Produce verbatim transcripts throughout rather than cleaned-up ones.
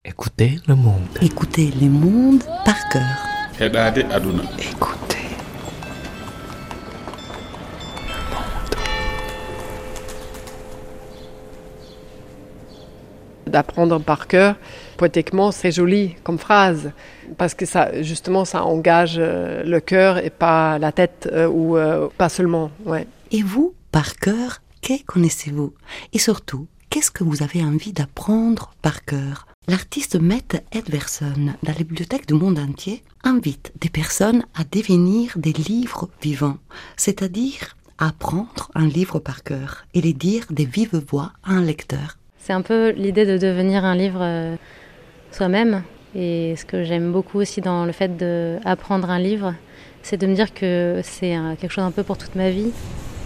Écoutez le monde. Écoutez le monde par cœur. Heɗade aduna. Écoutez le monde. D'apprendre par cœur, poétiquement, c'est joli comme phrase, parce que ça, justement, ça engage le cœur et pas la tête, euh, ou euh, pas seulement. Ouais. Et vous, par cœur, que connaissez-vous? Et surtout, qu'est-ce que vous avez envie d'apprendre par cœur? L'artiste Mette Edverson, dans la bibliothèque du monde entier, invite des personnes à devenir des livres vivants, c'est-à-dire à apprendre un livre par cœur et les dire de vive voix à un lecteur. C'est un peu l'idée de devenir un livre euh, soi-même. Et ce que j'aime beaucoup aussi dans le fait d'apprendre un livre, c'est de me dire que c'est un, quelque chose un peu pour toute ma vie.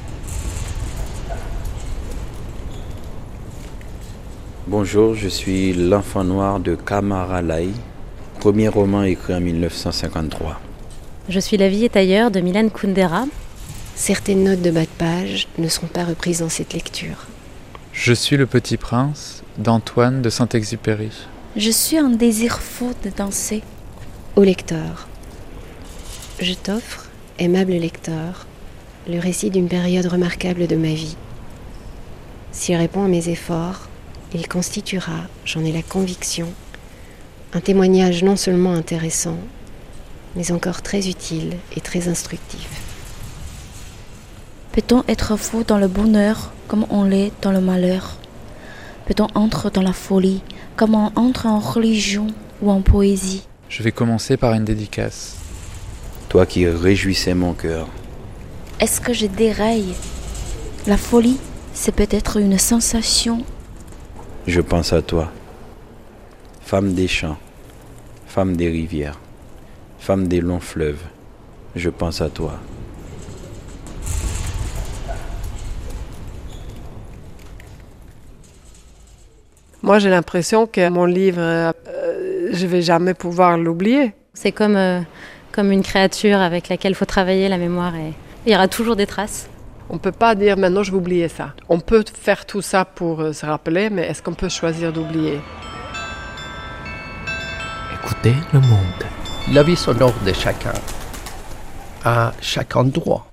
Bonjour, je suis l'enfant noir de Kamara Lai, premier roman écrit en dix-neuf cent cinquante-trois. Je suis La vie est ailleurs de Milan Kundera. Certaines notes de bas de page ne seront pas reprises dans cette lecture. Je suis le petit prince d'Antoine de Saint-Exupéry. Je suis un désir fou de danser. Au lecteur, je t'offre, aimable lecteur, le récit d'une période remarquable de ma vie. S'il répond à mes efforts, il constituera, j'en ai la conviction, un témoignage non seulement intéressant, mais encore très utile et très instructif. Peut-on être fou dans le bonheur comme on l'est dans le malheur? Peut-on entrer dans la folie comme on entre en religion ou en poésie? Je vais commencer par une dédicace. Toi qui réjouissais mon cœur. Est-ce que je déraille? La folie, c'est peut-être une sensation. Je pense à toi, femme des champs, femme des rivières, femme des longs fleuves, je pense à toi. Moi, j'ai l'impression que mon livre, euh, je vais jamais pouvoir l'oublier. C'est comme, euh, comme une créature avec laquelle il faut travailler la mémoire et il y aura toujours des traces. On ne peut pas dire maintenant je vais oublier ça. On peut faire tout ça pour euh, se rappeler, mais est-ce qu'on peut choisir d'oublier? Écoutez le monde. La vie sonore de chacun, à chaque endroit.